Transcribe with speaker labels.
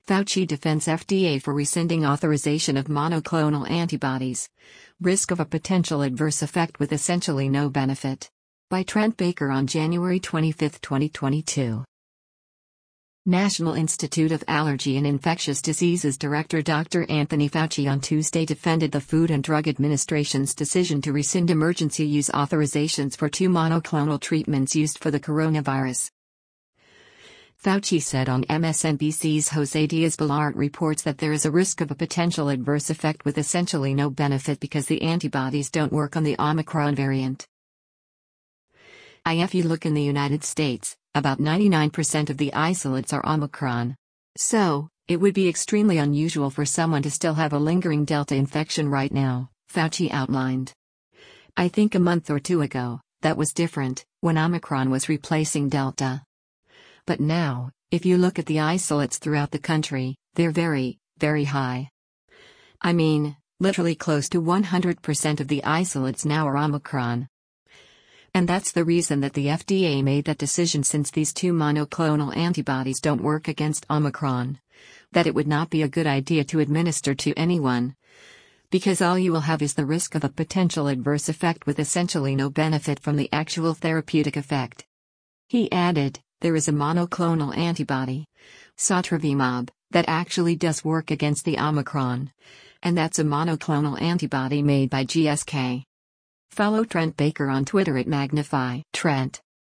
Speaker 1: Fauci defends FDA for rescinding authorization of monoclonal antibodies. Risk of a potential adverse effect with essentially no benefit. By Trent Baker on January 25, 2022. National Institute of Allergy and Infectious Diseases Director Dr. Anthony Fauci on Tuesday defended the Food and Drug Administration's decision to rescind emergency use authorizations for 2 monoclonal treatments used for the coronavirus. Fauci said on MSNBC's Jose Diaz-Balart reports that there is a risk of a potential adverse effect with essentially no benefit because the antibodies don't work on the Omicron variant. If you look in the United States, about 99% of the isolates are Omicron. So, it would be extremely unusual for someone to still have a lingering Delta infection right now, Fauci outlined. I think a month or 2 ago, that was different, when Omicron was replacing Delta. But now, if you look at the isolates throughout the country, they're very, very high. I mean, literally close to 100% of the isolates now are Omicron. And that's the reason that the FDA made that decision, since these 2 monoclonal antibodies don't work against Omicron. That it would not be a good idea to administer to anyone. Because all you will have is the risk of a potential adverse effect with essentially no benefit from the actual therapeutic effect. He added, there is a monoclonal antibody, sotrovimab, that actually does work against the Omicron. And that's a monoclonal antibody made by GSK. Follow Trent Baker on Twitter at Magnify Trent.